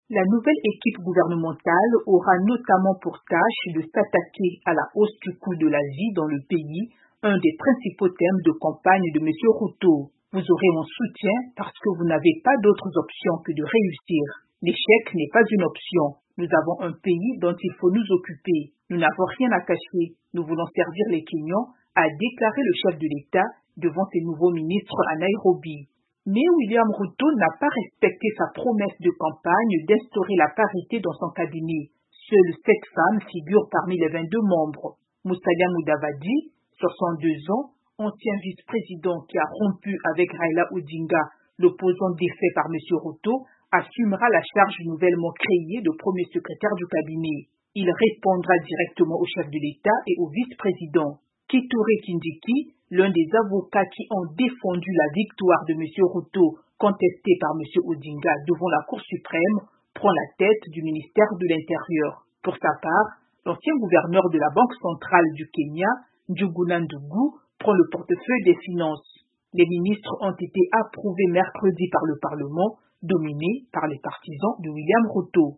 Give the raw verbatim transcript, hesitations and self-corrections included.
La nouvelle équipe gouvernementale aura notamment pour tâche de s'attaquer à la hausse du coût de la vie dans le pays, un des principaux thèmes de campagne de M. Ruto. Vous aurez mon soutien parce que vous n'avez pas d'autres options que de réussir. L'échec n'est pas une option. Nous avons un pays dont il faut nous occuper. Nous n'avons rien à cacher. Nous voulons servir les Kenyans, a déclaré le chef de l'État devant ses nouveaux ministres à Nairobi. Mais William Ruto n'a pas respecté sa promesse de campagne d'instaurer la parité dans son cabinet. Seules sept femmes figurent parmi les vingt-deux membres. Musalia Mudavadi, soixante-deux ans, ancien vice-président qui a rompu avec Raila Odinga, l'opposant défait par M. Ruto, assumera la charge nouvellement créée de premier secrétaire du cabinet. Il répondra directement au chef de l'État et au vice-président. Kithure Kindiki, l'un des avocats qui ont défendu la victoire de M. Ruto, contestée par M. Odinga devant la Cour suprême, prend la tête du ministère de l'Intérieur. Pour sa part, l'ancien gouverneur de la Banque centrale du Kenya, Njuguna Ndughu, prend le portefeuille des finances. Les ministres ont été approuvés mercredi par le Parlement, dominé par les partisans de William Ruto.